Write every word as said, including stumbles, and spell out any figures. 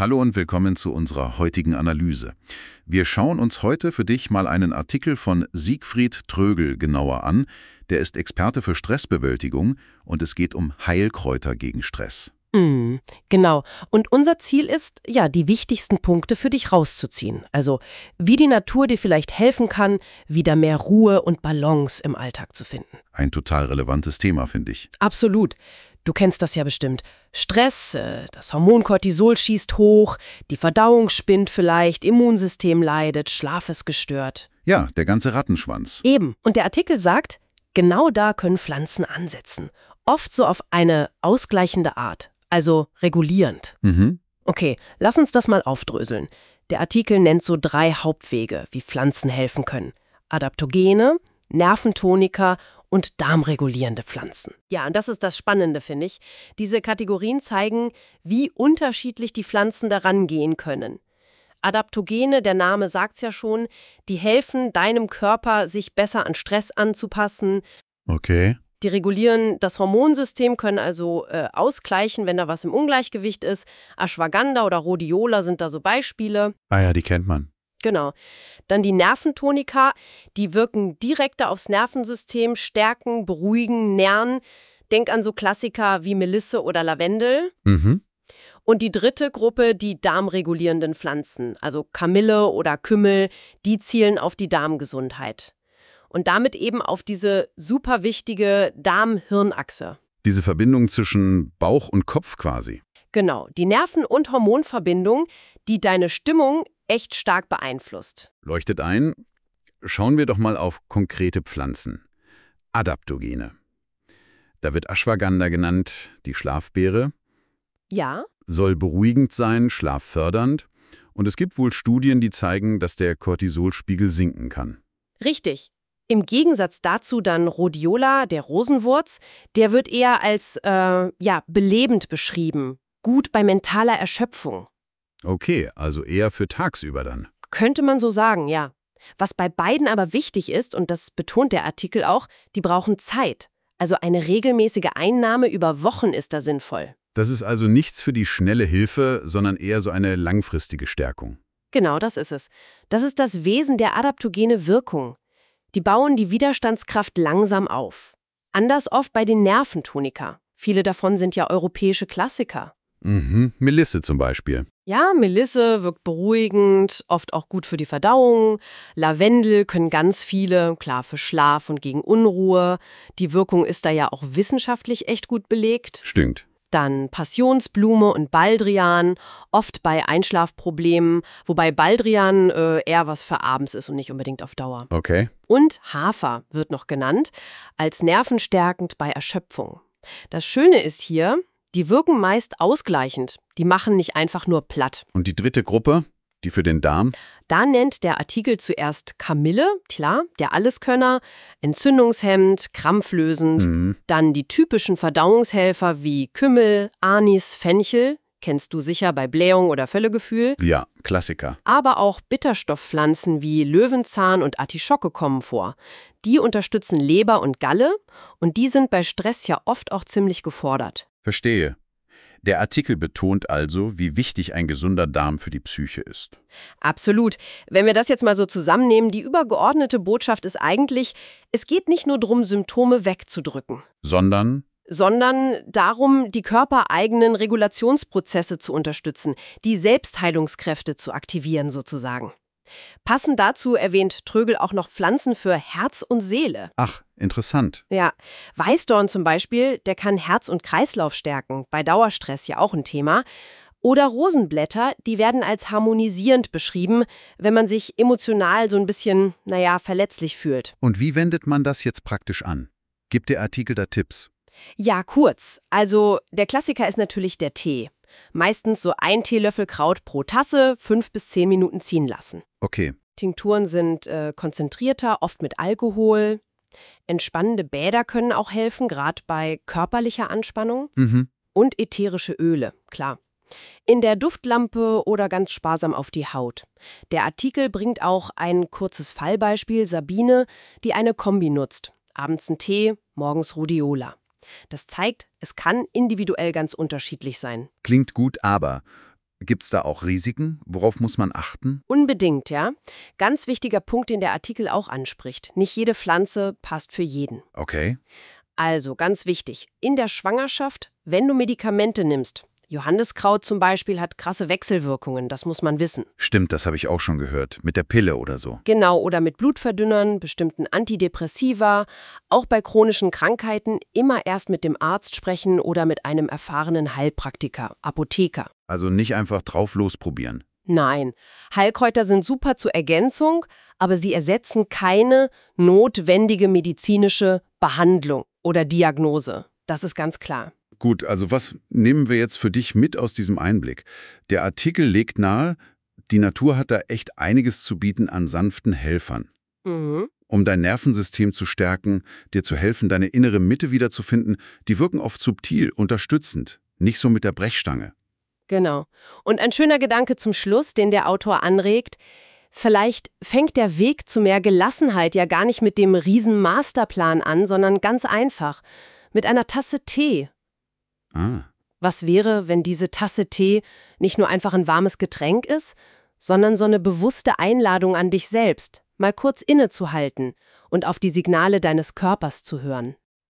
Hallo und willkommen zu unserer heutigen Analyse. Wir schauen uns heute für dich mal einen Artikel von Siegfried Trögel genauer an. Der ist Experte für Stressbewältigung und es geht um Heilkräuter gegen Stress. Mm, genau. Und unser Ziel ist, ja, die wichtigsten Punkte für dich rauszuziehen. Also, wie die Natur dir vielleicht helfen kann, wieder mehr Ruhe und Balance im Alltag zu finden. Ein total relevantes Thema, finde ich. Absolut. Du kennst das ja bestimmt. Stress, äh, das Hormon Cortisol schießt hoch, die Verdauung spinnt vielleicht, Immunsystem leidet, Schlaf ist gestört. Ja, der ganze Rattenschwanz. Eben. Und der Artikel sagt, genau da können Pflanzen ansetzen. Oft so auf eine ausgleichende Art. Also regulierend. Mhm. Okay, lass uns das mal aufdröseln. Der Artikel nennt so drei Hauptwege, wie Pflanzen helfen können. Adaptogene, Nerventonika und darmregulierende Pflanzen. Ja, und das ist das Spannende, finde ich. Diese Kategorien zeigen, wie unterschiedlich die Pflanzen daran gehen können. Adaptogene, der Name sagt's ja schon, die helfen deinem Körper, sich besser an Stress anzupassen. Okay. Die regulieren das Hormonsystem, können also äh, ausgleichen, wenn da was im Ungleichgewicht ist. Ashwagandha oder Rhodiola sind da so Beispiele. Ah ja, die kennt man. Genau. Dann die Nerventonika, die wirken direkter aufs Nervensystem, stärken, beruhigen, nähren. Denk an so Klassiker wie Melisse oder Lavendel. Mhm. Und die dritte Gruppe, die darmregulierenden Pflanzen, also Kamille oder Kümmel, die zielen auf die Darmgesundheit. Und damit eben auf diese super wichtige Darm-Hirn-Achse. Diese Verbindung zwischen Bauch und Kopf quasi. Genau, die Nerven- und Hormonverbindung, die deine Stimmung echt stark beeinflusst. Leuchtet ein. Schauen wir doch mal auf konkrete Pflanzen. Adaptogene. Da wird Ashwagandha genannt, die Schlafbeere. Ja? Soll beruhigend sein, schlaffördernd. Und es gibt wohl Studien, die zeigen, dass der Cortisolspiegel sinken kann. Richtig. Im Gegensatz dazu dann Rhodiola, der Rosenwurz, der wird eher als äh, ja, belebend beschrieben, gut bei mentaler Erschöpfung. Okay, also eher für tagsüber dann. Könnte man so sagen, ja. Was bei beiden aber wichtig ist, und das betont der Artikel auch, die brauchen Zeit. Also eine regelmäßige Einnahme über Wochen ist da sinnvoll. Das ist also nichts für die schnelle Hilfe, sondern eher so eine langfristige Stärkung. Genau, das ist es. Das ist das Wesen der adaptogene Wirkung. Die bauen die Widerstandskraft langsam auf. Anders oft bei den Nerventonika. Viele davon sind ja europäische Klassiker. Mhm, Melisse zum Beispiel. Ja, Melisse wirkt beruhigend, oft auch gut für die Verdauung. Lavendel können ganz viele, klar für Schlaf und gegen Unruhe. Die Wirkung ist da ja auch wissenschaftlich echt gut belegt. Stimmt. Dann Passionsblume und Baldrian, oft bei Einschlafproblemen, wobei Baldrian äh, eher was für abends ist und nicht unbedingt auf Dauer. Okay. Und Hafer wird noch genannt, als nervenstärkend bei Erschöpfung. Das Schöne ist hier, die wirken meist ausgleichend, die machen nicht einfach nur platt. Und die dritte Gruppe, die für den Darm? Da nennt der Artikel zuerst Kamille, klar, der Alleskönner, entzündungshemmend, krampflösend. Mhm. Dann die typischen Verdauungshelfer wie Kümmel, Anis, Fenchel, kennst du sicher bei Blähung oder Völlegefühl. Ja, Klassiker. Aber auch Bitterstoffpflanzen wie Löwenzahn und Artischocke kommen vor. Die unterstützen Leber und Galle und die sind bei Stress ja oft auch ziemlich gefordert. Verstehe. Der Artikel betont also, wie wichtig ein gesunder Darm für die Psyche ist. Absolut. Wenn wir das jetzt mal so zusammennehmen, die übergeordnete Botschaft ist eigentlich, es geht nicht nur darum, Symptome wegzudrücken. Sondern? Sondern darum, die körpereigenen Regulationsprozesse zu unterstützen, die Selbstheilungskräfte zu aktivieren sozusagen. Passend dazu erwähnt Trögel auch noch Pflanzen für Herz und Seele. Ach, interessant. Ja, Weißdorn zum Beispiel, der kann Herz und Kreislauf stärken, bei Dauerstress ja auch ein Thema. Oder Rosenblätter, die werden als harmonisierend beschrieben, wenn man sich emotional so ein bisschen, naja, verletzlich fühlt. Und wie wendet man das jetzt praktisch an? Gibt der Artikel da Tipps? Ja, kurz. Also der Klassiker ist natürlich der Tee. Meistens so ein Teelöffel Kraut pro Tasse, fünf bis zehn Minuten ziehen lassen. Okay. Tinkturen sind äh, konzentrierter, oft mit Alkohol. Entspannende Bäder können auch helfen, gerade bei körperlicher Anspannung. Mhm. Und ätherische Öle, klar. In der Duftlampe oder ganz sparsam auf die Haut. Der Artikel bringt auch ein kurzes Fallbeispiel, Sabine, die eine Kombi nutzt. Abends ein Tee, morgens Rhodiola. Das zeigt, es kann individuell ganz unterschiedlich sein. Klingt gut, aber Gibt's da auch Risiken? Worauf muss man achten? Unbedingt, ja. Ganz wichtiger Punkt, den der Artikel auch anspricht. Nicht jede Pflanze passt für jeden. Okay. Also, ganz wichtig, in der Schwangerschaft, wenn du Medikamente nimmst, Johanniskraut zum Beispiel hat krasse Wechselwirkungen, das muss man wissen. Stimmt, das habe ich auch schon gehört. Mit der Pille oder so. Genau, oder mit Blutverdünnern, bestimmten Antidepressiva. Auch bei chronischen Krankheiten immer erst mit dem Arzt sprechen oder mit einem erfahrenen Heilpraktiker, Apotheker. Also nicht einfach drauf losprobieren. Nein, Heilkräuter sind super zur Ergänzung, aber sie ersetzen keine notwendige medizinische Behandlung oder Diagnose. Das ist ganz klar. Gut, also was nehmen wir jetzt für dich mit aus diesem Einblick? Der Artikel legt nahe, die Natur hat da echt einiges zu bieten an sanften Helfern. Mhm. Um dein Nervensystem zu stärken, dir zu helfen, deine innere Mitte wiederzufinden, die wirken oft subtil, unterstützend, nicht so mit der Brechstange. Genau. Und ein schöner Gedanke zum Schluss, den der Autor anregt: Vielleicht fängt der Weg zu mehr Gelassenheit ja gar nicht mit dem riesen Masterplan an, sondern ganz einfach, mit einer Tasse Tee. Ah. Was wäre, wenn diese Tasse Tee nicht nur einfach ein warmes Getränk ist, sondern so eine bewusste Einladung an dich selbst, mal kurz innezuhalten und auf die Signale deines Körpers zu hören?